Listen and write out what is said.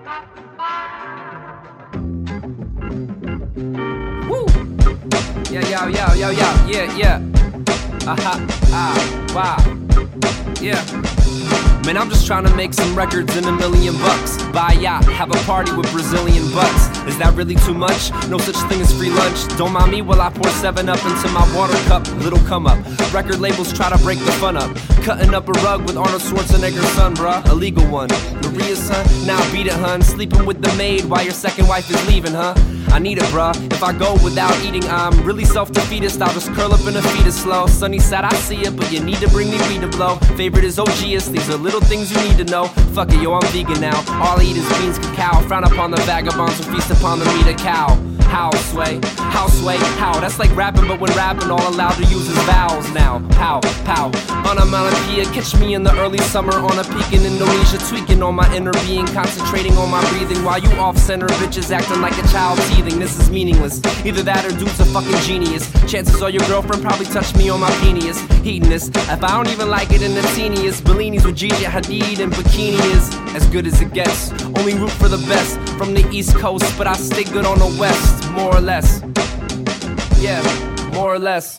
Woo! Yeah. Wow. Yeah. Man, I'm just trying to make some records and $1 million. Buy a yacht, have a party with Brazilian butts. Is that really too much? No such thing as free lunch. Don't mind me while I pour 7-Up into my water cup. Little come up. Record labels try to break the fun up. Cutting up a rug with Arnold Schwarzenegger's son, bruh. A legal one. Maria's son? Now beat it, hun. Sleeping with the maid while your second wife is leaving, huh? I need it, bruh. If I go without eating, I'm really self-defeatist. I'll just curl up in a fetus slow. Sunny side, I see it, but you need to bring me weed to blow. Favorite is OG's. These are little things you need to know. Fuck it, yo, I'm vegan now. All I eat is beans, cacao. Frown upon the vagabonds who feast upon the meat of cow. How sway, how? That's like rapping, but when rapping, all allowed to use is vowels now. Pow, pow. Onomatopoeia, catch me in the early summer on a peak in Indonesia, tweaking on my inner being, concentrating on my breathing while you off-center bitches acting like a child teething. This is meaningless. Either that or dude's a fucking genius. Chances are your girlfriend probably touched me on my penis. Hedonist. If I don't even like it in the teeniest, Bellinis with Gigi Hadid and bikini is as good as it gets. Only root for the best from the East Coast, but I stay good on the West, more or less. Yeah, more or less.